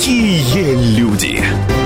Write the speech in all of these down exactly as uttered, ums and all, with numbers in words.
Какие люди!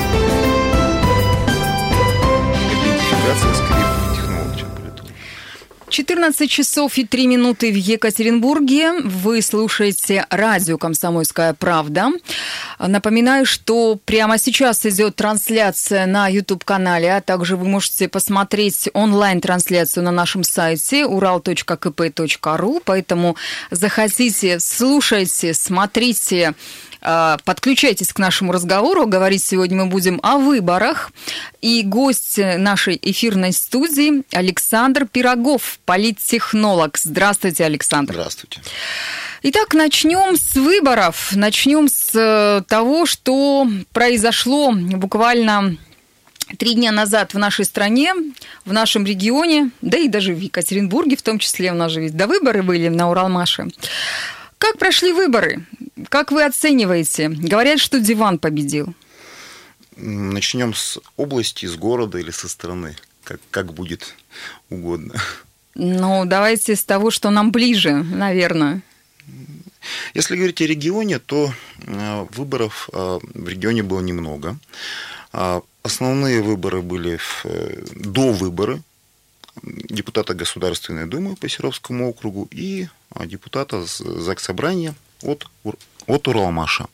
четырнадцать часов и три минуты в Екатеринбурге. Вы слушаете радио «Комсомольская правда». Напоминаю, что прямо сейчас идет трансляция на YouTube-канале, а также вы можете посмотреть онлайн-трансляцию на нашем сайте урал точка ка пэ точка ру. Поэтому заходите, слушайте, смотрите, подключайтесь к нашему разговору. Говорить сегодня мы будем о выборах. И гость нашей эфирной студии Александр Пирогов, политтехнолог. Здравствуйте, Александр. Здравствуйте. Итак, начнем с выборов. Начнем с того, что произошло буквально три дня назад в нашей стране, в нашем регионе, да и даже в Екатеринбурге, в том числе у нас же ведь до выборы были на Уралмаше. Как прошли выборы? Как вы оцениваете? Говорят, что диван победил. Начнем с области, с города или со страны? Как, как будет угодно. Ну, давайте с того, что нам ближе, наверное. Если говорить о регионе, то выборов в регионе было немного. Основные выборы были в, до выборы депутата Государственной Думы по Серовскому округу и депутата Заксобрания от, от Уралмаша.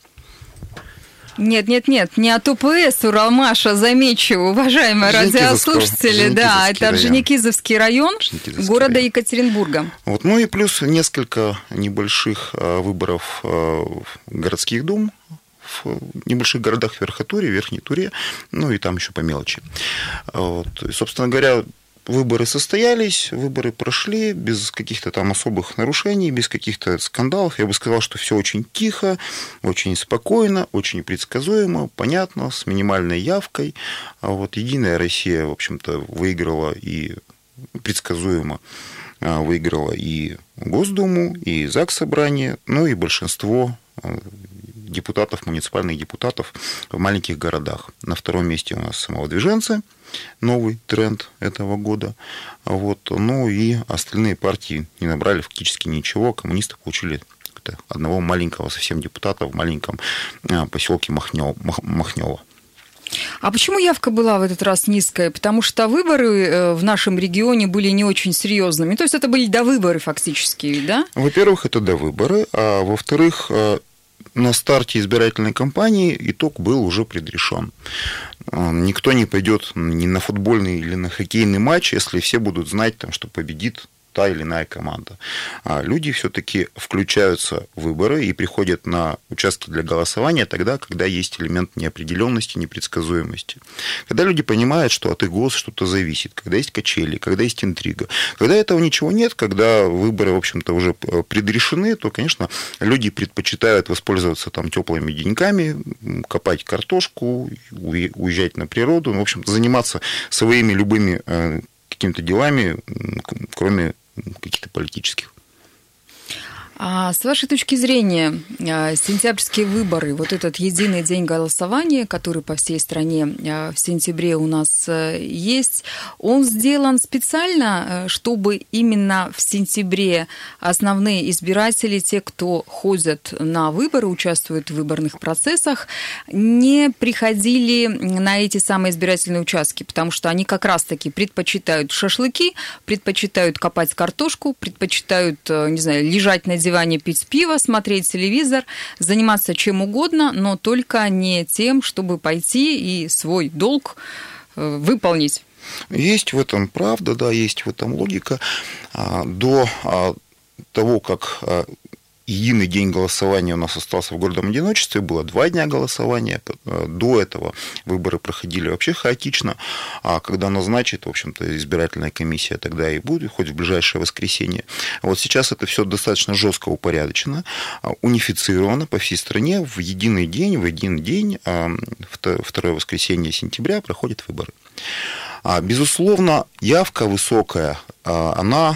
Нет, нет, нет, не от УПС Уралмаша, замечу, уважаемые радиослушатели, да, это Орджоникидзевский район, район города район. Екатеринбурга. Вот, ну и плюс несколько небольших выборов городских дум в небольших городах Верхотуре, Верхней Туре, ну и там еще по мелочи. Вот. И, собственно говоря, выборы состоялись, выборы прошли без каких-то там особых нарушений, без каких-то скандалов. Я бы сказал, что все очень тихо, очень спокойно, очень предсказуемо, понятно, с минимальной явкой. А вот Единая Россия, в общем-то, выиграла и предсказуемо выиграла и Госдуму, и Заксобрание, ну и большинство депутатов, муниципальных депутатов в маленьких городах. На втором месте у нас самовыдвиженцы, новый тренд этого года. Вот. Ну и остальные партии не набрали фактически ничего. Коммунисты получили одного маленького совсем депутата в маленьком поселке Махнево. А почему явка была в этот раз низкая? Потому что выборы в нашем регионе были не очень серьезными. То есть это были довыборы фактически, да? Во-первых, это довыборы, а во-вторых, на старте избирательной кампании итог был уже предрешен. Никто не пойдет ни на футбольный или на хоккейный матч, если все будут знать, там, что победит та или иная команда. А люди все-таки включаются в выборы и приходят на участки для голосования тогда, когда есть элемент неопределенности, непредсказуемости. Когда люди понимают, что от их голоса что-то зависит, когда есть качели, когда есть интрига. Когда этого ничего нет, когда выборы, в общем-то, уже предрешены, то, конечно, люди предпочитают воспользоваться там теплыми деньками, копать картошку, уезжать на природу, в общем-то, заниматься своими любыми какими-то делами, кроме каких-то политических. А с вашей точки зрения, сентябрьские выборы, вот этот единый день голосования, который по всей стране в сентябре у нас есть, он сделан специально, чтобы именно в сентябре основные избиратели, те, кто ходят на выборы, участвуют в выборных процессах, не приходили на эти самые избирательные участки, потому что они как раз-таки предпочитают шашлыки, предпочитают копать картошку, предпочитают, не знаю, лежать на диване, пить пиво, смотреть телевизор, заниматься чем угодно, но только не тем, чтобы пойти и свой долг выполнить. Есть в этом правда, да, есть в этом логика. До того, как единый день голосования у нас остался в гордом одиночестве, было два дня голосования. До этого выборы проходили вообще хаотично. А когда назначит, в общем-то, избирательная комиссия, тогда и будет, хоть в ближайшее воскресенье. Вот сейчас это все достаточно жестко упорядочено, унифицировано по всей стране. В единый день, в один день, второе воскресенье сентября проходят выборы. Безусловно, явка высокая, она...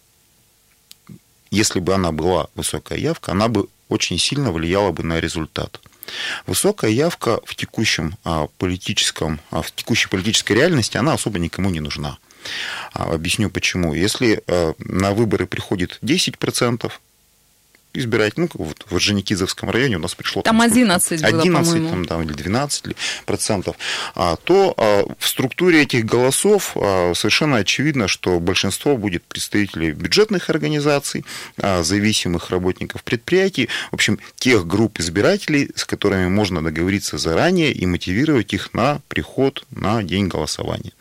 Если бы она была высокая явка, она бы очень сильно влияла бы на результат. Высокая явка в текущем политическом, в текущей политической реальности, она особо никому не нужна. Объясню почему. Если на выборы приходит десять процентов избирателей, ну, вот в Орджоникидзевском районе у нас пришло... Там, там одиннадцать было, одиннадцать, по-моему. Там, или двенадцать процентов, то в структуре этих голосов совершенно очевидно, что большинство будет представителей бюджетных организаций, зависимых работников предприятий, в общем, тех групп избирателей, с которыми можно договориться заранее и мотивировать их на приход на день голосования.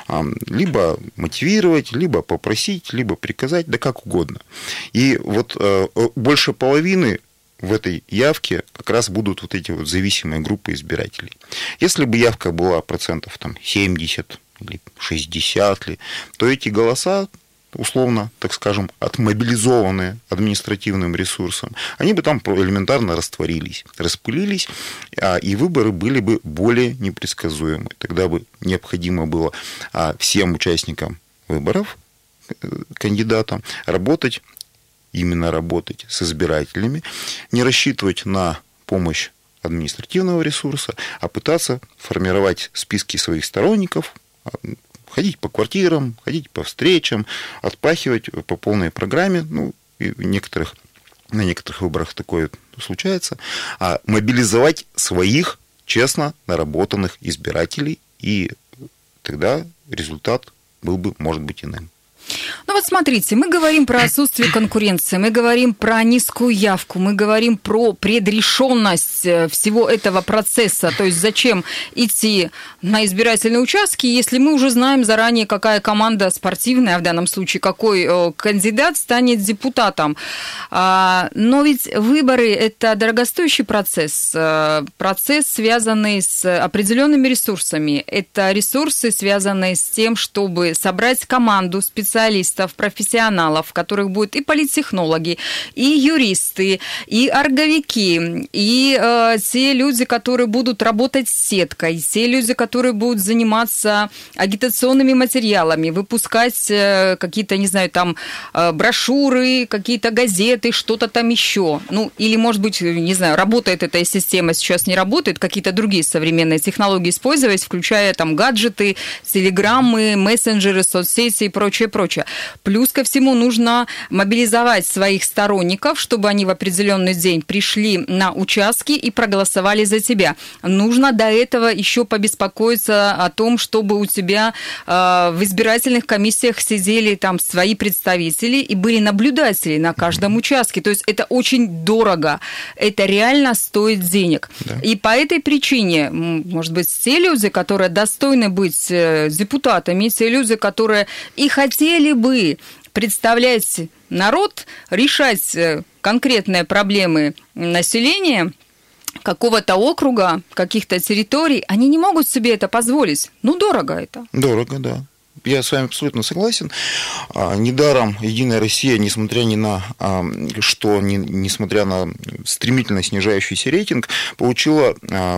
Либо мотивировать, либо попросить, либо приказать, да как угодно. И вот больше половины в этой явке как раз будут вот эти вот зависимые группы избирателей. Если бы явка была процентов там, семьдесят или шестьдесят, то эти голоса, условно, так скажем, отмобилизованные административным ресурсом, они бы там элементарно растворились, распылились, и выборы были бы более непредсказуемы. Тогда бы необходимо было всем участникам выборов, кандидатам, работать, именно работать с избирателями, не рассчитывать на помощь административного ресурса, а пытаться формировать списки своих сторонников, ходить по квартирам, ходить по встречам, отпахивать по полной программе. Ну, и в некоторых, на некоторых выборах такое случается. А мобилизовать своих честно наработанных избирателей, и тогда результат был бы, может быть, иным. Ну вот смотрите, мы говорим про отсутствие конкуренции, мы говорим про низкую явку, мы говорим про предрешенность всего этого процесса. То есть зачем идти на избирательные участки, если мы уже знаем заранее, какая команда спортивная, в данном случае какой кандидат станет депутатом. Но ведь выборы – это дорогостоящий процесс, процесс, связанный с определенными ресурсами. Это ресурсы, связанные с тем, чтобы собрать команду специалистов, специалистов, профессионалов, которых будут и политтехнологи, и юристы, и орговики, и э, те люди, которые будут работать с сеткой, те люди, которые будут заниматься агитационными материалами, выпускать э, какие-то, не знаю, там э, брошюры, какие-то газеты, что-то там еще. Ну, или, может быть, не знаю, работает эта система, сейчас не работает, какие-то другие современные технологии использовать, включая там гаджеты, телеграммы, мессенджеры, соцсети и прочее, прочее. Плюс ко всему нужно мобилизовать своих сторонников, чтобы они в определенный день пришли на участки и проголосовали за тебя. Нужно до этого еще побеспокоиться о том, чтобы у тебя э, в избирательных комиссиях сидели там свои представители и были наблюдатели на каждом участке. То есть это очень дорого, это реально стоит денег. Да. И по этой причине, может быть, те люди, которые достойны быть депутатами, те люди, которые и хотели бы представлять народ, решать конкретные проблемы населения какого-то округа, каких-то территорий, они не могут себе это позволить. Ну, дорого это. Дорого, да. Я с вами абсолютно согласен. Недаром «Единая Россия», несмотря ни на что, ни, несмотря на стремительно снижающийся рейтинг, получила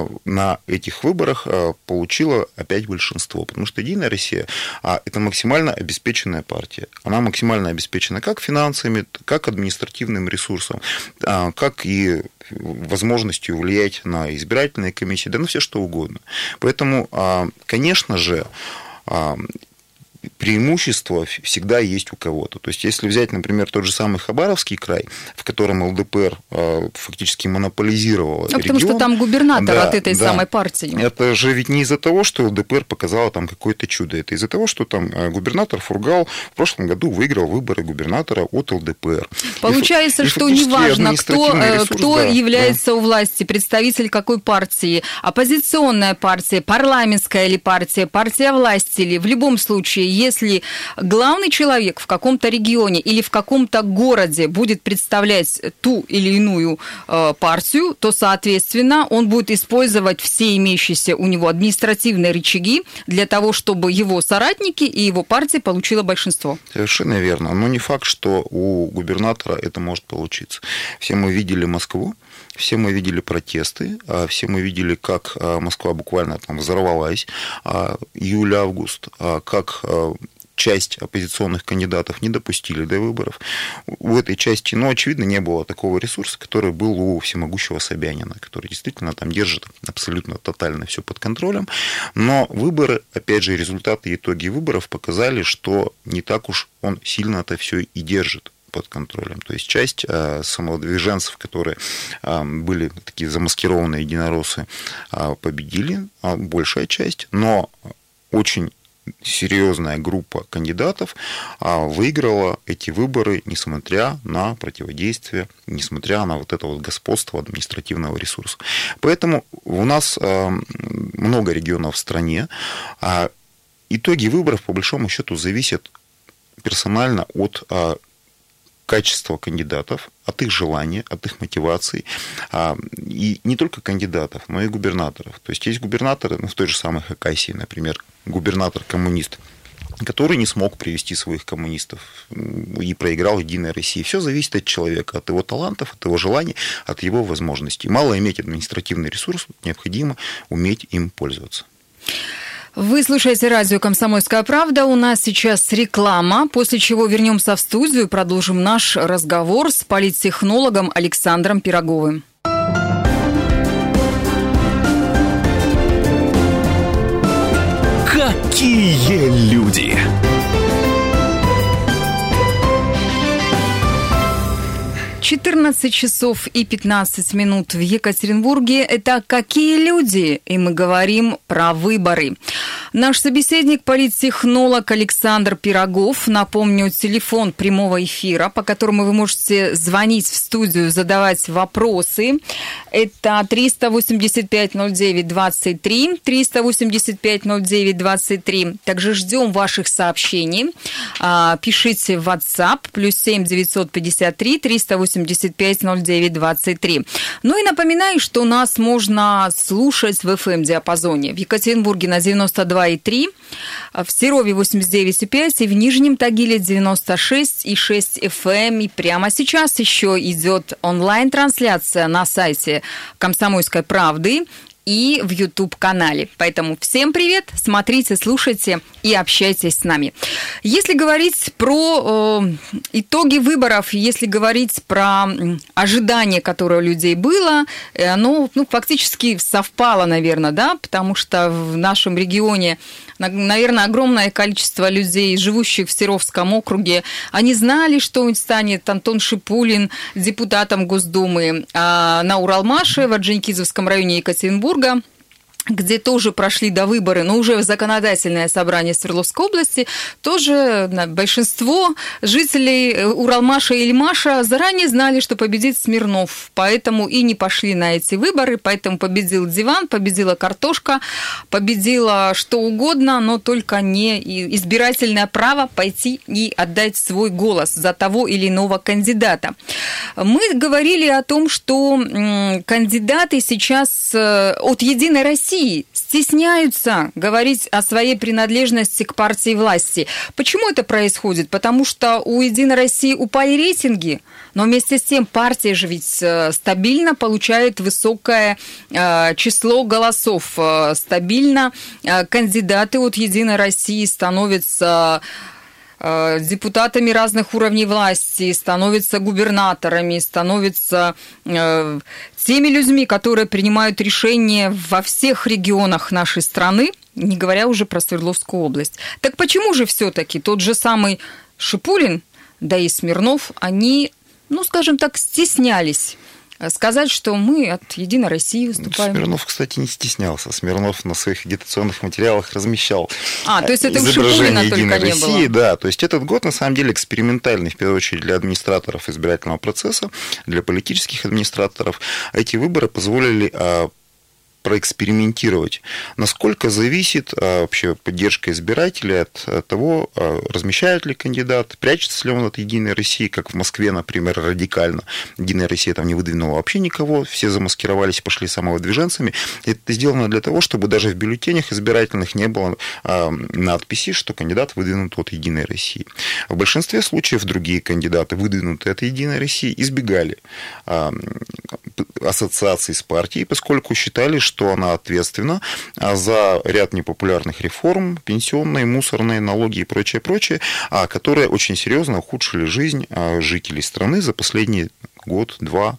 на этих выборах получила опять большинство. Потому что «Единая Россия» – это максимально обеспеченная партия. Она максимально обеспечена как финансами, как административным ресурсом, как и возможностью влиять на избирательные комиссии, да на все что угодно. Поэтому, конечно же, преимущество всегда есть у кого-то. То есть, если взять, например, тот же самый Хабаровский край, в котором ЛДПР фактически монополизировал регион. Потому что там губернатор да, от этой да. самой партии. Это же ведь не из-за того, что ЛДПР показала там какое-то чудо. Это из-за того, что там губернатор Фургал в прошлом году выиграл выборы губернатора от ЛДПР. Получается, и, что и неважно, кто, ресурс, кто да, является да. у власти, представитель какой партии, оппозиционная партия, парламентская ли партия, партия власти ли, в любом случае, если главный человек в каком-то регионе или в каком-то городе будет представлять ту или иную э, партию, то, соответственно, он будет использовать все имеющиеся у него административные рычаги для того, чтобы его соратники и его партия получила большинство. Совершенно верно. Но не факт, что у губернатора это может получиться. Все мы видели Москву, все мы видели протесты, все мы видели, как Москва буквально там взорвалась июль-август, как часть оппозиционных кандидатов не допустили до выборов. В этой части, ну, очевидно, не было такого ресурса, который был у всемогущего Собянина, который действительно там держит абсолютно тотально все под контролем. Но выборы, опять же, результаты и итоги выборов показали, что не так уж он сильно это все и держит. под контролем. То есть часть самовыдвиженцев, которые были такие замаскированные единороссы, победили, большая часть, но очень серьезная группа кандидатов выиграла эти выборы, несмотря на противодействие, несмотря на вот это вот господство административного ресурса. Поэтому у нас много регионов в стране, а итоги выборов, по большому счету, зависят персонально от качества кандидатов, от их желания, от их мотиваций. И не только кандидатов, но и губернаторов. То есть есть губернаторы, ну, в той же самой Хакасии, например, губернатор-коммунист, который не смог привести своих коммунистов и проиграл «Единая Россия». Все зависит от человека, от его талантов, от его желаний, от его возможностей. Мало иметь административный ресурс, необходимо уметь им пользоваться. Вы слушаете радио «Комсомольская правда». У нас сейчас реклама, после чего вернемся в студию и продолжим наш разговор с политтехнологом Александром Пироговым. Какие люди! четырнадцать часов и пятнадцать минут в Екатеринбурге. Это «Какие люди?» И мы говорим про выборы. Наш собеседник, политтехнолог Александр Пирогов. Напомню, телефон прямого эфира, по которому вы можете звонить в студию, задавать вопросы. Это триста восемьдесят пять ноль девять двадцать три, триста восемьдесят пять ноль девять двадцать три. Также ждем ваших сообщений. Пишите в WhatsApp плюс семь девятьсот пятьдесят три триста восемьдесят пять ноль девять двадцать три. Ну и напоминаю, что нас можно слушать в эф эм-диапазоне. В Екатеринбурге на девяносто два и три, в Серове восемьдесят девять и пять и в Нижнем Тагиле девяносто шесть и шесть эф эм. И прямо сейчас еще идет онлайн-трансляция на сайте «Комсомольской правды» и в YouTube-канале. Поэтому всем привет, смотрите, слушайте и общайтесь с нами. Если говорить про э, итоги выборов, если говорить про ожидание, которое у людей было, оно ну, фактически совпало, наверное, да, потому что в нашем регионе, наверное, огромное количество людей, живущих в Серовском округе, они знали, что станет Антон Шипулин депутатом Госдумы, а на Уралмаше в Орджоникидзевском районе Екатеринбурга, где тоже прошли до выборы, но уже в законодательное собрание Свердловской области, тоже большинство жителей Уралмаша и Ильмаша заранее знали, что победит Смирнов, поэтому и не пошли на эти выборы, поэтому победил диван, победила картошка, победила что угодно, но только не избирательное право пойти и отдать свой голос за того или иного кандидата. Мы говорили о том, что кандидаты сейчас от «Единой России» стесняются говорить о своей принадлежности к партии власти. Почему это происходит? Потому что у «Единой России» упали рейтинги, но вместе с тем партия же ведь стабильно получает высокое число голосов. Стабильно кандидаты от «Единой России» становятся депутатами разных уровней власти, становятся губернаторами, становятся э, теми людьми, которые принимают решения во всех регионах нашей страны, не говоря уже про Свердловскую область. Так почему же все-таки тот же самый Шипулин, да и Смирнов, они, ну, скажем так, стеснялись сказать, что мы от «Единой России» выступаем? Смирнов, кстати, не стеснялся. Смирнов на своих агитационных материалах размещал а, то есть это изображение «Единой России». Да, то есть этот год, на самом деле, экспериментальный, в первую очередь, для администраторов избирательного процесса, для политических администраторов. Эти выборы позволили проэкспериментировать, насколько зависит а, вообще поддержка избирателей от, от того, а, размещает ли кандидат, прячется ли он от «Единой России», как в Москве, например, радикально. «Единая Россия» там не выдвинула вообще никого, все замаскировались и пошли самовыдвиженцами. Это сделано для того, чтобы даже в бюллетенях избирательных не было а, надписи, что кандидат выдвинут от «Единой России». В большинстве случаев другие кандидаты, выдвинутые от «Единой России», избегали а, ассоциации с партией, поскольку считали, что что она ответственна за ряд непопулярных реформ, пенсионные, мусорные, налоги и прочее, прочее, которые очень серьезно ухудшили жизнь жителей страны за последний год, два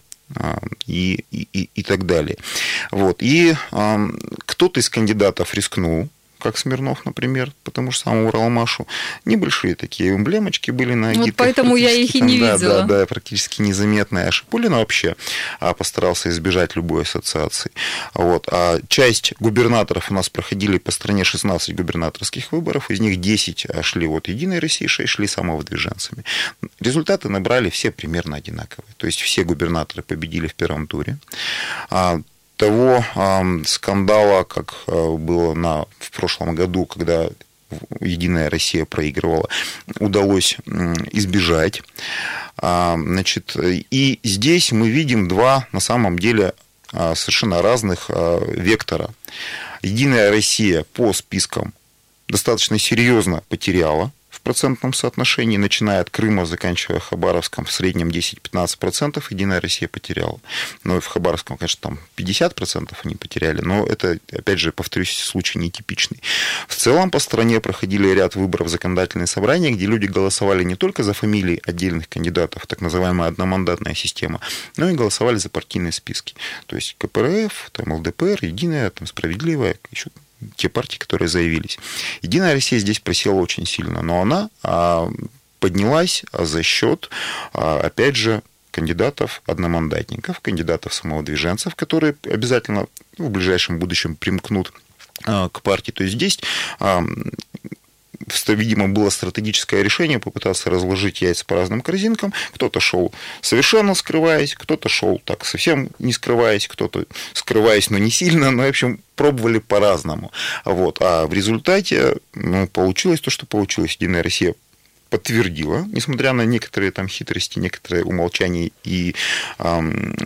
и, и, и так далее. Вот. И кто-то из кандидатов рискнул, как Смирнов, например, по тому же самому Уралмашу. Небольшие такие эмблемочки были на агитках. Вот поэтому я их и не там, видела. Да, да, да, практически незаметные. А Шипулин вообще постарался избежать любой ассоциации. Вот. А часть губернаторов у нас проходили по стране шестнадцать губернаторских выборов, из них десять шли от Единой России, шесть шли самовыдвиженцами. Результаты набрали все примерно одинаковые. То есть все губернаторы победили в первом туре. Того скандала, как было на, в прошлом году, когда Единая Россия проигрывала, удалось избежать. Значит, и здесь мы видим два, на самом деле, совершенно разных вектора. Единая Россия по спискам достаточно серьезно потеряла в процентном соотношении, начиная от Крыма, заканчивая Хабаровском, в среднем десять-пятнадцать процентов Единая Россия потеряла. Ну, и в Хабаровском, конечно, там пятьдесят процентов они потеряли, но это, опять же, повторюсь, случай нетипичный. В целом по стране проходили ряд выборов в законодательные собрания, где люди голосовали не только за фамилии отдельных кандидатов, так называемая одномандатная система, но и голосовали за партийные списки. То есть ка пэ эр эф, там, эл дэ пэ эр, Единая, там, Справедливая, еще те партии, которые заявились. Единая Россия здесь просела очень сильно, но она поднялась за счет, опять же, кандидатов-одномандатников, кандидатов-самовыдвиженцев, которые обязательно в ближайшем будущем примкнут к партии. То есть здесь, видимо, было стратегическое решение попытаться разложить яйца по разным корзинкам. Кто-то шел совершенно скрываясь, кто-то шел так совсем не скрываясь, кто-то скрываясь, но не сильно. Но, в общем, пробовали по-разному. Вот. А в результате ну, получилось то, что получилось. Единая Россия подтвердила, несмотря на некоторые там хитрости, некоторые умолчания и э,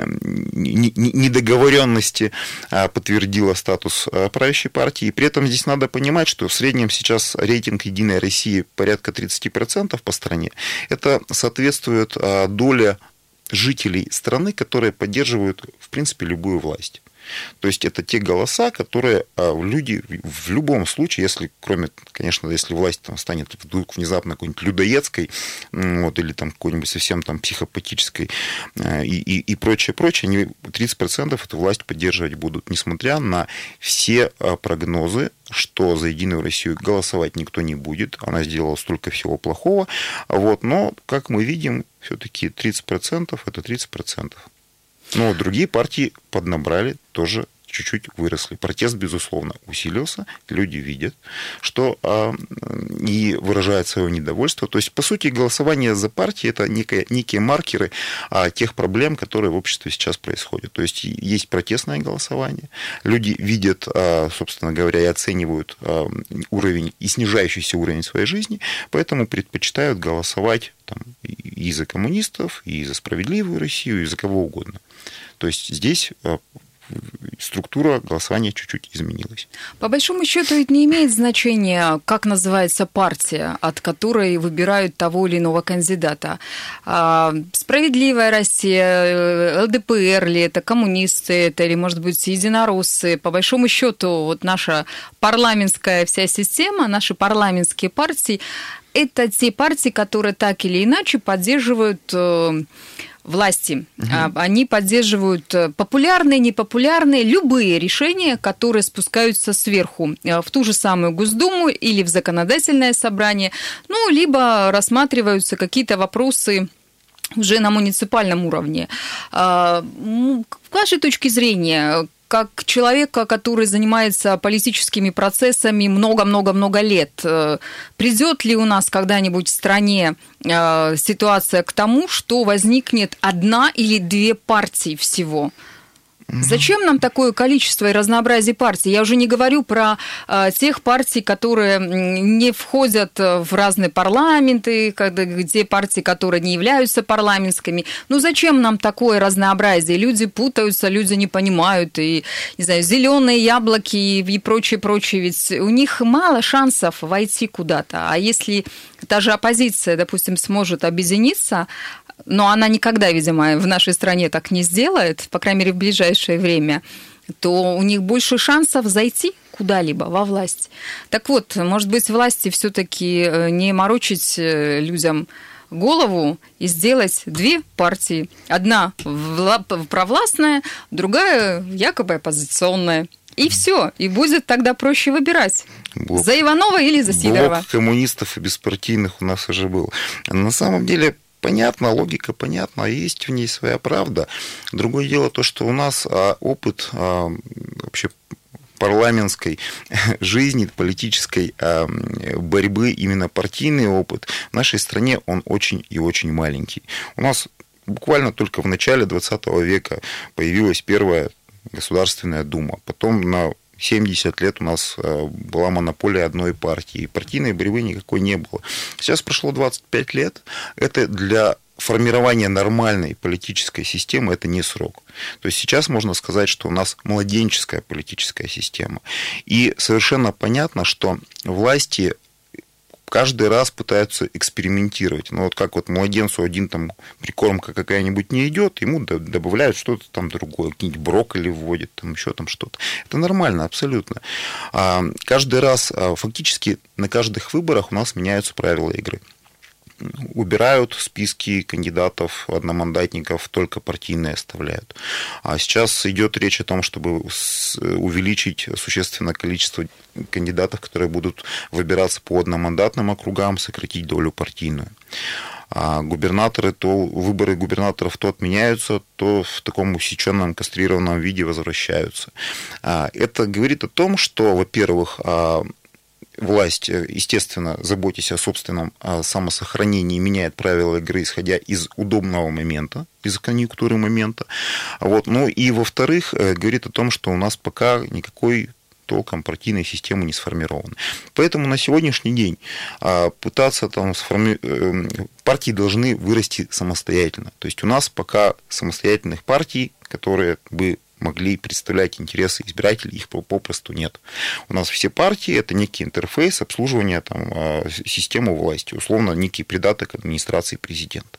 недоговоренности, э, подтвердила статус правящей партии. И при этом здесь надо понимать, что в среднем сейчас рейтинг Единой России порядка тридцать процентов по стране. Это соответствует э, доле жителей страны, которые поддерживают, в принципе, любую власть. То есть это те голоса, которые люди в любом случае, если, кроме, конечно, если власть там станет вдруг внезапно какой-нибудь людоедской, вот, или там какой-нибудь совсем там психопатической и, и, и прочее, прочее, они тридцать процентов эту власть поддерживать будут, несмотря на все прогнозы, что за Единую Россию голосовать никто не будет, она сделала столько всего плохого, вот, но, как мы видим, все-таки тридцать процентов это тридцать процентов. Но другие партии поднабрали, тоже чуть-чуть выросли. Протест, безусловно, усилился. Люди видят, что а, и выражают свое недовольство. То есть, по сути, голосование за партии – это некие, некие маркеры а, тех проблем, которые в обществе сейчас происходят. То есть, есть протестное голосование. Люди видят, а, собственно говоря, и оценивают а, уровень, и снижающийся уровень своей жизни, поэтому предпочитают голосовать там, и за коммунистов, и за справедливую Россию, и за кого угодно. То есть, здесь структура голосования чуть-чуть изменилась. По большому счету, это не имеет значения, как называется партия, от которой выбирают того или иного кандидата. Справедливая Россия, эл дэ пэ эр ли это, коммунисты это, или, может быть, единороссы. По большому счету, вот наша парламентская вся система, наши парламентские партии, это те партии, которые так или иначе поддерживают власти. Угу. Они поддерживают популярные, непопулярные, любые решения, которые спускаются сверху в ту же самую Госдуму или в законодательное собрание, ну, либо рассматриваются какие-то вопросы уже на муниципальном уровне. С вашей точки зрения, как человека, который занимается политическими процессами много-много-много лет, придет ли у нас когда-нибудь в стране ситуация к тому, что возникнет одна или две партии всего? Зачем нам такое количество и разнообразие партий? Я уже не говорю про а, тех партий, которые не входят в разные парламенты, когда, где партии, которые не являются парламентскими. Ну зачем нам такое разнообразие? Люди путаются, люди не понимают, и, не знаю, зеленые яблоки и прочее, прочее. Ведь у них мало шансов войти куда-то. А если та же оппозиция, допустим, сможет объединиться, но она никогда, видимо, в нашей стране так не сделает, по крайней мере, в ближайшее время, то у них больше шансов зайти куда-либо во власть. Так вот, может быть, власти все-таки не морочить людям голову и сделать две партии. Одна провластная, другая якобы оппозиционная. И все, и будет тогда проще выбирать. Блок, за Иванова или за Сидорова. Блок коммунистов и беспартийных у нас уже был. На самом деле, понятно, логика понятна, есть в ней своя правда. Другое дело то, что у нас опыт вообще парламентской жизни, политической борьбы, именно партийный опыт в нашей стране, он очень и очень маленький. У нас буквально только в начале двадцатого века появилась первая Государственная Дума. Потом на семьдесят лет у нас была монополия одной партии. Партийной борьбы никакой не было. Сейчас прошло двадцать пять лет. Это для формирования нормальной политической системы это не срок. То есть сейчас можно сказать, что у нас младенческая политическая система. И совершенно понятно, что власти каждый раз пытаются экспериментировать. Ну, вот как вот младенцу один там прикормка какая-нибудь не идет, ему добавляют что-то там другое, какие-нибудь брокколи вводят, там еще там что-то. Это нормально, абсолютно. А каждый раз, фактически на каждых выборах у нас меняются правила игры. Убирают списки кандидатов, одномандатников, только партийные оставляют. А сейчас идет речь о том, чтобы увеличить существенно количество кандидатов, которые будут выбираться по одномандатным округам, сократить долю партийную. А губернаторы, то выборы губернаторов то отменяются, то в таком усеченном, кастрированном виде возвращаются. Это говорит о том, что, во-первых, власть, естественно, заботясь о собственном самосохранении, меняет правила игры, исходя из удобного момента, из конъюнктуры момента. Вот. Ну и, во-вторых, говорит о том, что у нас пока никакой толком партийной системы не сформированы. Поэтому на сегодняшний день пытаться там сформи... партии должны вырасти самостоятельно. То есть у нас пока самостоятельных партий, которые бы могли представлять интересы избирателей, их попросту нет. У нас все партии – это некий интерфейс обслуживания там, системы власти, условно, некий придаток администрации президента.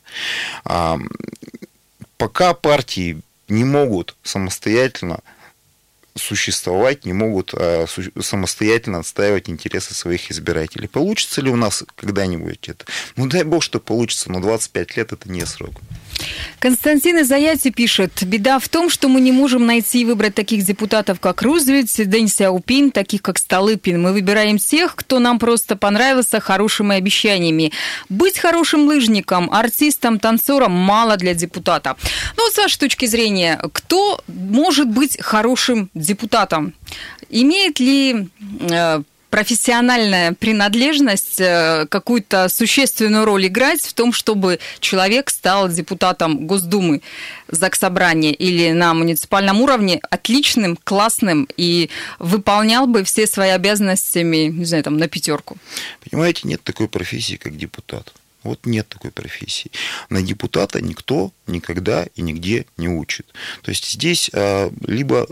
Пока партии не могут самостоятельно существовать, не могут самостоятельно отстаивать интересы своих избирателей. Получится ли у нас когда-нибудь это? Ну, дай бог, что получится, но двадцать пять лет – это не срок. Константин из Аяти пишет: беда в том, что мы не можем найти и выбрать таких депутатов, как Рузвельт, Дэн Сяопин, таких, как Столыпин. Мы выбираем тех, кто нам просто понравился хорошими обещаниями. Быть хорошим лыжником, артистом, танцором мало для депутата. Ну, вот с вашей точки зрения, кто может быть хорошим депутатом? Имеет ли э, профессиональная принадлежность какую-то существенную роль играть в том, чтобы человек стал депутатом Госдумы, Заксобрания или на муниципальном уровне отличным, классным и выполнял бы все свои обязанности, не знаю, там, на пятерку? Понимаете, нет такой профессии, как депутат. Вот нет такой профессии. На депутата никто никогда и нигде не учит. То есть здесь либо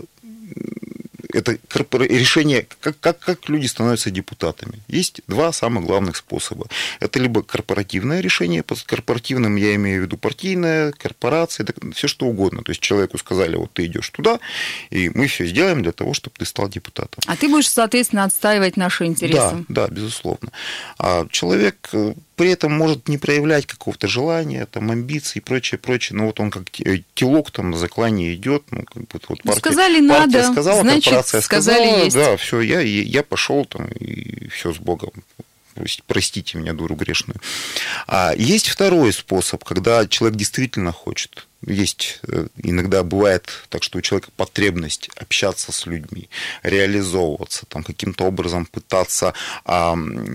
это решение, как, как, как люди становятся депутатами. Есть два самых главных способа. Это либо корпоративное решение, под корпоративным я имею в виду партийная, корпорация, все что угодно. То есть человеку сказали, вот ты идешь туда, и мы все сделаем для того, чтобы ты стал депутатом. А ты будешь, соответственно, отстаивать наши интересы. Да, да, безусловно. А человек при этом может не проявлять какого-то желания, там, амбиций и прочее, прочее. Но вот он как телок там на заклане идет. Ну, как бы, вот партия, сказали партия надо, сказала, значит, корпорация сказали сказала, есть. Да, все, я, я пошел там, и все с Богом. Простите меня, дуру грешную. А есть второй способ, когда человек действительно хочет. Есть, иногда бывает так, что у человека потребность общаться с людьми, реализовываться, там, каким-то образом пытаться а,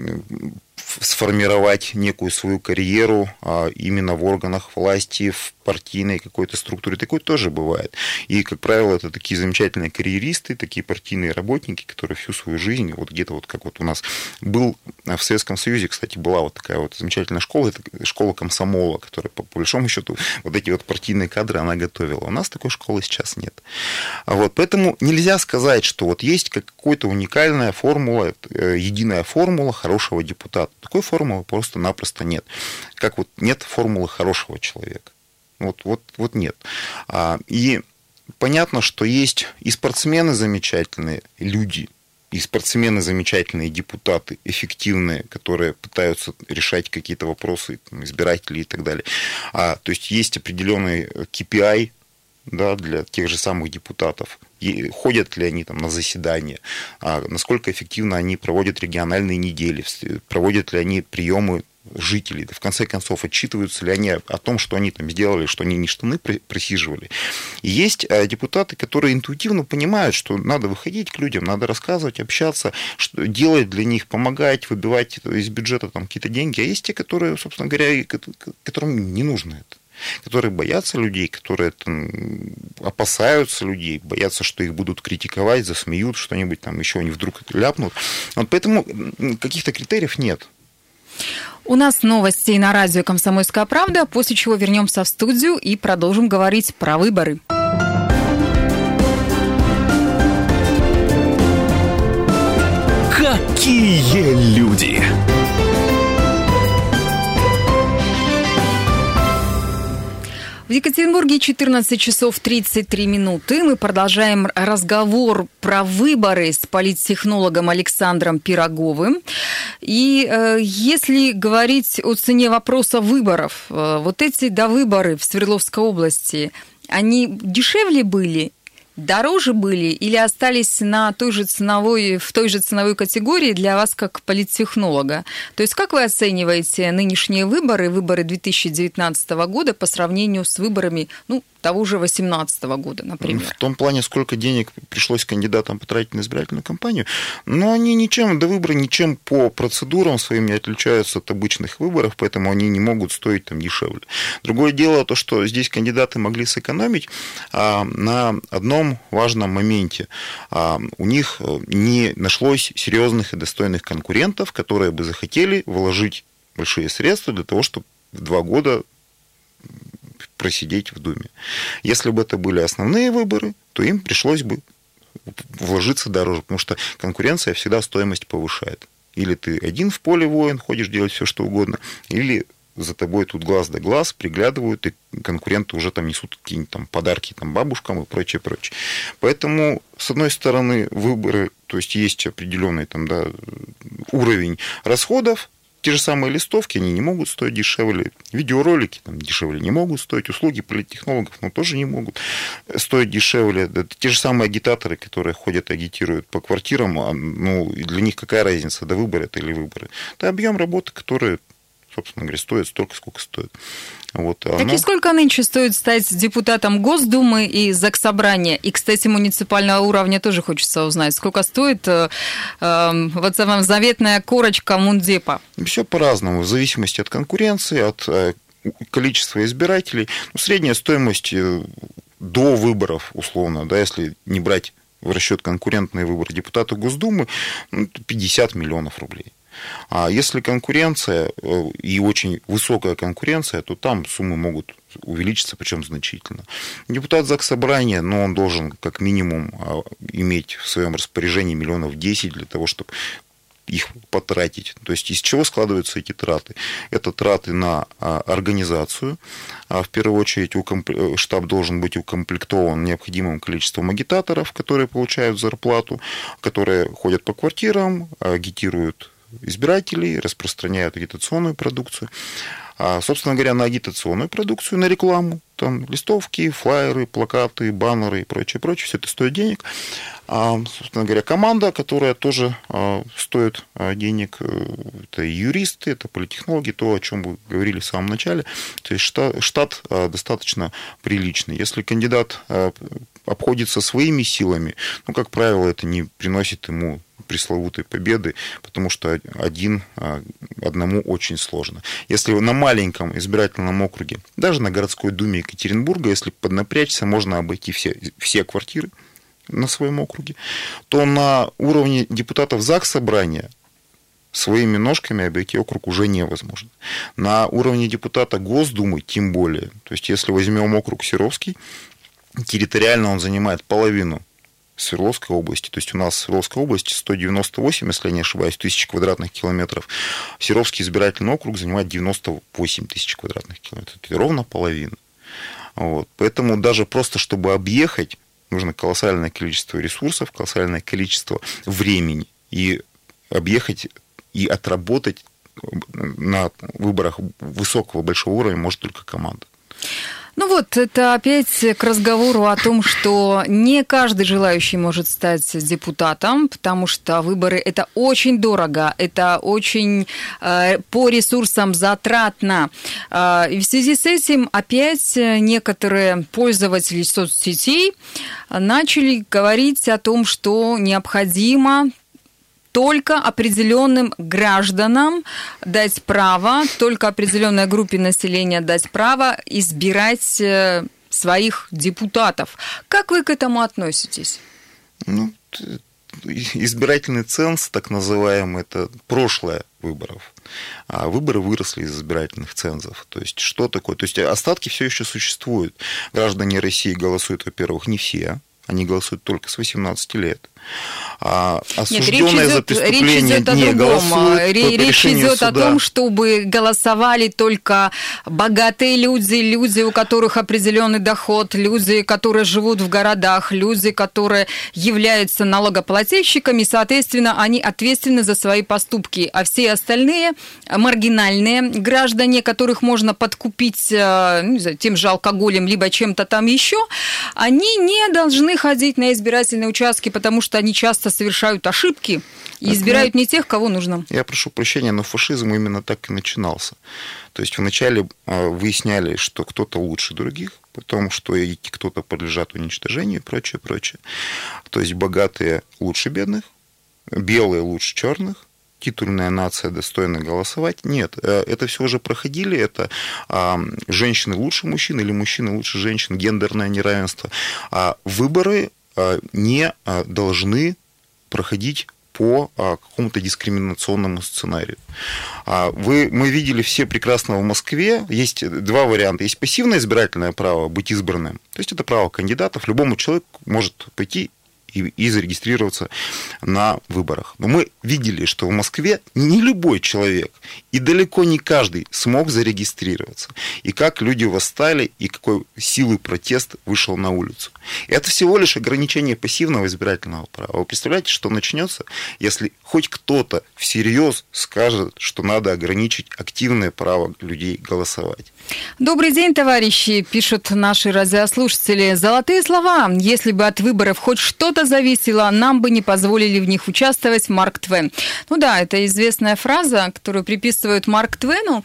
сформировать некую свою карьеру а, именно в органах власти, в партийной какой-то структуре. Такое тоже бывает. И, как правило, это такие замечательные карьеристы, такие партийные работники, которые всю свою жизнь, вот где-то вот как вот у нас был в Советском Союзе, кстати, была вот такая вот замечательная школа, это школа комсомола, которая, по большому счету, вот эти вот партийные кадры она готовила. У нас такой школы сейчас нет. Вот, поэтому нельзя сказать, что вот есть какая-то уникальная формула, единая формула хорошего депутата. Такой формулы просто-напросто нет. Как вот нет формулы хорошего человека. Вот, вот, вот нет. И понятно, что есть и спортсмены замечательные, люди, и спортсмены замечательные, депутаты, эффективные, которые пытаются решать какие-то вопросы, там, избирателей и так далее. А, то есть есть определенный кей пи ай, да, для тех же самых депутатов, и ходят ли они там на заседания, а насколько эффективно они проводят региональные недели, проводят ли они приемы жителей, в конце концов, отчитываются ли они о том, что они там сделали, что они не штаны просиживали. И есть депутаты, которые интуитивно понимают, что надо выходить к людям, надо рассказывать, общаться, что делать для них, помогать, выбивать из бюджета там какие-то деньги. А есть те, которые, собственно говоря, которым не нужно это, которые боятся людей, которые там, опасаются людей, боятся, что их будут критиковать, засмеют, что-нибудь там еще они вдруг ляпнут. Вот поэтому каких-то критериев нет. У нас новости на радио «Комсомольская правда», после чего вернемся в студию и продолжим говорить про выборы. Какие люди! В Екатеринбурге четырнадцать часов тридцать три минуты. Мы продолжаем разговор про выборы с политтехнологом Александром Пироговым. И э, если говорить о цене вопроса выборов, э, вот эти довыборы в Свердловской области, они дешевле были? Дороже были или остались на той же ценовой, в той же ценовой категории для вас как политтехнолога? То есть как вы оцениваете нынешние выборы, выборы две тысячи девятнадцатого года по сравнению с выборами, ну, того же две тысячи восемнадцатого года, например? В том плане, сколько денег пришлось кандидатам потратить на избирательную кампанию, но они ничем, до выбора ничем по процедурам своим не отличаются от обычных выборов, поэтому они не могут стоить там дешевле. Другое дело то, что здесь кандидаты могли сэкономить а, на одном важном моменте. А, у них не нашлось серьезных и достойных конкурентов, которые бы захотели вложить большие средства для того, чтобы в два года просидеть в Думе. Если бы это были основные выборы, то им пришлось бы вложиться дороже, потому что конкуренция всегда стоимость повышает. Или ты один в поле воин, ходишь делать все, что угодно, или за тобой тут глаз да глаз, приглядывают, и конкуренты уже там несут какие-нибудь там подарки там, бабушкам и прочее, прочее. Поэтому, с одной стороны, выборы, то есть есть определенный там, да, уровень расходов. Те же самые листовки, они не могут стоить дешевле, видеоролики там, дешевле не могут стоить, услуги политтехнологов, но тоже не могут стоить дешевле. Те же самые агитаторы, которые ходят, агитируют по квартирам, ну, для них какая разница, до выбора это или выборы? Это объем работы, который, собственно говоря, стоит столько, сколько стоит. Вот, так оно... и сколько нынче стоит стать депутатом Госдумы и Заксобрания? И, кстати, муниципального уровня тоже хочется узнать. Сколько стоит э, э, вот эта заветная корочка Мундепа? Все по-разному, в зависимости от конкуренции, от э, количества избирателей. Ну, средняя стоимость э, до выборов, условно, да, если не брать в расчет конкурентные выборы депутата Госдумы, ну, пятьдесят миллионов рублей. А если конкуренция и очень высокая конкуренция, то там суммы могут увеличиться, причем значительно. Депутат Заксобрания, но он должен как минимум иметь в своем распоряжении миллионов десять для того, чтобы их потратить. То есть из чего складываются эти траты? Это траты на организацию. В первую очередь штаб должен быть укомплектован необходимым количеством агитаторов, которые получают зарплату, которые ходят по квартирам, агитируют избирателей, распространяют агитационную продукцию. А, собственно говоря, на агитационную продукцию, на рекламу, там листовки, флаеры, плакаты, баннеры и прочее, прочее, все это стоит денег. А, собственно говоря, команда, которая тоже а, стоит а, денег, это юристы, это политтехнологи, то, о чем вы говорили в самом начале. То есть штат, штат а, достаточно приличный. Если кандидат а, обходится своими силами, ну, как правило, это не приносит ему пресловутой победы, потому что один, одному очень сложно. Если на маленьком избирательном округе, даже на городской думе Екатеринбурга, если поднапрячься, можно обойти все, все квартиры на своем округе, то на уровне депутатов Заксобрания своими ножками обойти округ уже невозможно. На уровне депутата Госдумы тем более. То есть, если возьмем округ Серовский, территориально он занимает половину Свердловской области. То есть у нас в Свердловской области сто девяносто восемь, если я не ошибаюсь, тысяч квадратных километров. Серовский избирательный округ занимает девяносто восемь тысяч квадратных километров. Это ровно половина. Вот. Поэтому даже просто, чтобы объехать, нужно колоссальное количество ресурсов, колоссальное количество времени. И объехать и отработать на выборах высокого, большого уровня может только команда. Ну вот, это опять к разговору о том, что не каждый желающий может стать депутатом, потому что выборы – это очень дорого, это очень э, по ресурсам затратно. Э, и в связи с этим опять некоторые пользователи соцсетей начали говорить о том, что необходимо только определенным гражданам дать право, только определенной группе населения дать право избирать своих депутатов. Как вы к этому относитесь? Ну, избирательный ценз, так называемый, это прошлое выборов. А выборы выросли из избирательных цензов. То есть, что такое? То есть, остатки все еще существуют. Граждане России голосуют, во-первых, не все. Они голосуют только с восемнадцати лет. А осужденные за преступление не голосуют. Речь идет о том, чтобы голосовали только богатые люди, люди, у которых определенный доход, люди, которые живут в городах, люди, которые являются налогоплательщиками, соответственно, они ответственны за свои поступки. А все остальные маргинальные граждане, которых можно подкупить, не знаю, тем же алкоголем, либо чем-то там еще, они не должны ходить на избирательные участки, потому что они часто совершают ошибки и избирают не тех, кого нужно. Я прошу прощения, но фашизм именно так и начинался. То есть вначале выясняли, что кто-то лучше других, потому что эти кто-то подлежат уничтожению и прочее, прочее. То есть богатые лучше бедных, белые лучше черных, титульная нация достойна голосовать. Нет, это все уже проходили, это женщины лучше мужчин или мужчины лучше женщин, гендерное неравенство. А выборы не должны проходить по какому-то дискриминационному сценарию. Вы, мы видели все прекрасно в Москве. Есть два варианта. Есть пассивное избирательное право быть избранным. То есть это право кандидатов. Любому человеку может пойти и, и зарегистрироваться на выборах. Но мы видели, что в Москве не любой человек и далеко не каждый смог зарегистрироваться. И как люди восстали, и какой силой протест вышел на улицу. И это всего лишь ограничение пассивного избирательного права. Вы представляете, что начнется, если хоть кто-то всерьез скажет, что надо ограничить активное право людей голосовать? Добрый день, товарищи, пишут наши радиослушатели. Золотые слова. Если бы от выборов хоть что-то зависело, нам бы не позволили в них участвовать. Марк Твен. Ну да, это известная фраза, которую приписывают Марк Твену.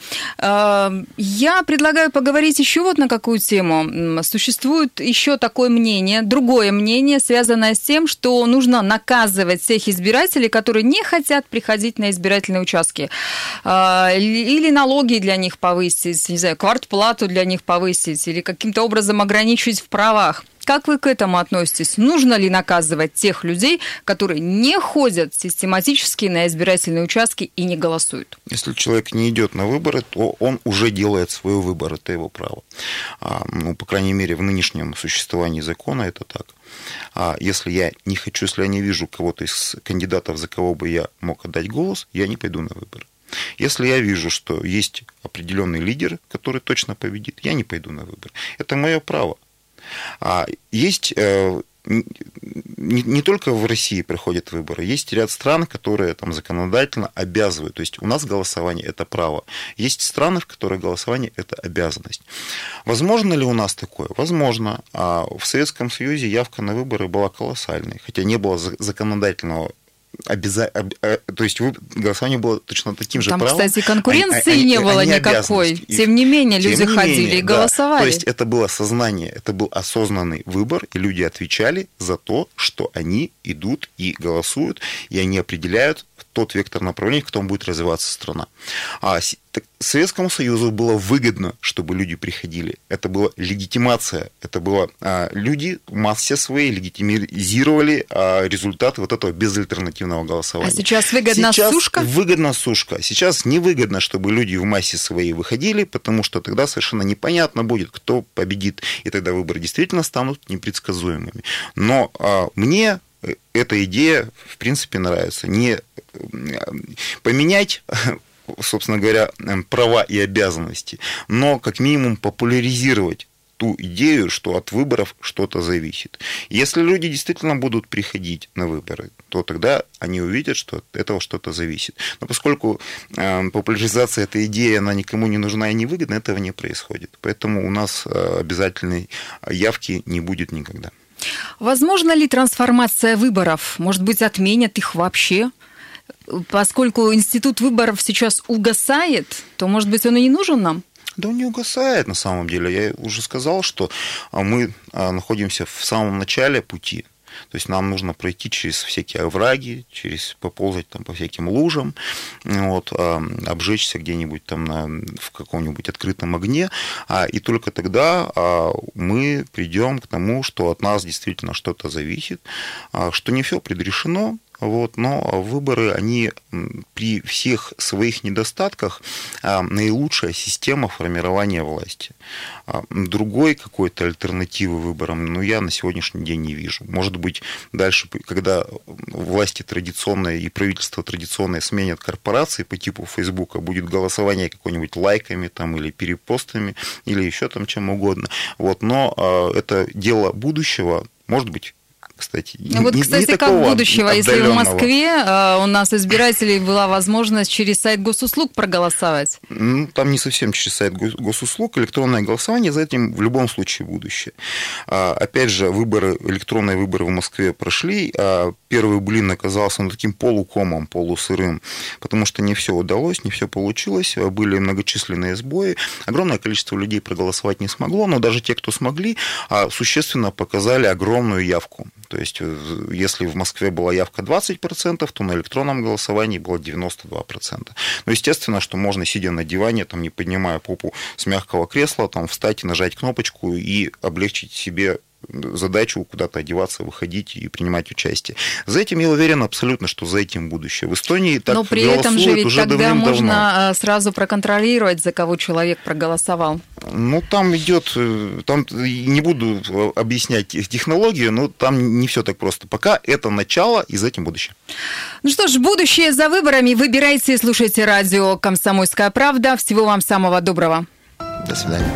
Я предлагаю поговорить еще вот на какую тему. Существует еще такое мнение, другое мнение, связанное с тем, что нужно наказывать тех избирателей, которые не хотят приходить на избирательные участки. Или налоги для них повысить, не знаю, квартплату для них повысить, или каким-то образом ограничить в правах. Как вы к этому относитесь? Нужно ли наказывать тех людей, которые не ходят систематически на избирательные участки и не голосуют? Если человек не идет на выборы, то он уже делает свой выбор, это его право. Ну, по крайней мере, в нынешнем существовании закона это так. А если я не хочу, если я не вижу кого-то из кандидатов, за кого бы я мог отдать голос, я не пойду на выборы. Если я вижу, что есть определенный лидер, который точно победит, я не пойду на выборы. Это мое право. А есть не, не только в России проходят выборы, есть ряд стран, которые там законодательно обязывают. То есть у нас голосование – это право. Есть страны, в которых голосование – это обязанность. Возможно ли у нас такое? Возможно. А в Советском Союзе явка на выборы была колоссальной, хотя не было законодательного Обяза... То есть голосование было точно таким же Там, правом. Там, кстати, конкуренции они, не они, было они никакой. Тем не менее, люди Тем не ходили менее, и голосовали. Да. То есть это было сознание, это был осознанный выбор, и люди отвечали за то, что они идут и голосуют, и они определяют тот вектор направления, в котором будет развиваться страна. А Советскому Союзу было выгодно, чтобы люди приходили. Это была легитимация. Это было а, люди в массе своей легитимизировали а, результаты вот этого безальтернативного голосования. А сейчас выгодна сейчас сушка? Выгодна сушка. Сейчас невыгодно, чтобы люди в массе своей выходили, потому что тогда совершенно непонятно будет, кто победит. И тогда выборы действительно станут непредсказуемыми. Но а, мне эта идея, в принципе, нравится. Не поменять, собственно говоря, права и обязанности, но как минимум популяризировать ту идею, что от выборов что-то зависит. Если люди действительно будут приходить на выборы, то тогда они увидят, что от этого что-то зависит. Но поскольку э, популяризация этой идеи, она никому не нужна и не выгодна, этого не происходит. Поэтому у нас э, обязательной явки не будет никогда. Возможно ли трансформация выборов? Может быть, отменят их вообще? Поскольку институт выборов сейчас угасает, то, может быть, он и не нужен нам? Да он не угасает на самом деле. Я уже сказал, что мы находимся в самом начале пути. То есть нам нужно пройти через всякие овраги, через поползать там по всяким лужам, вот, обжечься где-нибудь там на, в каком-нибудь открытом огне, и только тогда мы придем к тому, что от нас действительно что-то зависит, что не все предрешено. Вот, но выборы, они при всех своих недостатках наилучшая система формирования власти. Другой какой-то альтернативы выборам, ну, я на сегодняшний день не вижу. Может быть, дальше, когда власти традиционные и правительство традиционное сменят корпорации по типу Фейсбука, будет голосование какое-нибудь лайками там, или перепостами, или еще там чем угодно. Вот, но это дело будущего, может быть. Кстати, вот, не, кстати, не как будущего, если в Москве у нас избирателей была возможность через сайт госуслуг проголосовать? Ну, там не совсем через сайт госуслуг, электронное голосование, за этим в любом случае будущее. Опять же, выборы, электронные выборы в Москве прошли, а первый блин оказался ну, таким полукомом, полусырым, потому что не все удалось, не все получилось, были многочисленные сбои, огромное количество людей проголосовать не смогло, но даже те, кто смогли, существенно показали огромную явку. То есть, если в Москве была явка двадцать процентов, то на электронном голосовании было девяносто два процента. Ну, естественно, что можно, сидя на диване, там, не поднимая попу с мягкого кресла, там, встать и нажать кнопочку и облегчить себе задачу куда-то одеваться, выходить и принимать участие. За этим я уверен абсолютно, что за этим будущее. В Эстонии так голосуют уже давным-давно. Но при этом же ведь тогда можно сразу проконтролировать, за кого человек проголосовал. Ну, там идет, там не буду объяснять технологию, но там не все так просто. Пока это начало, и за этим будущее. Ну что ж, будущее за выборами. Выбирайте и слушайте радио «Комсомольская правда». Всего вам самого доброго. До свидания.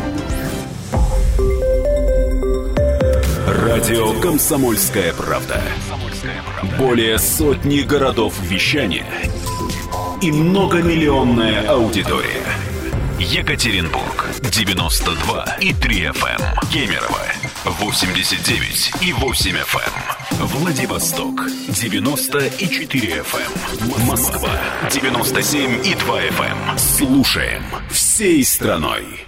Радио «Комсомольская правда». Более сотни городов вещания и многомиллионная аудитория. Екатеринбург девяносто два и три эф эм, Кемерово восемьдесят девять и восемь эф эм, Владивосток девяносто и четыре эф эм, Москва девяносто семь и два эф эм. Слушаем всей страной.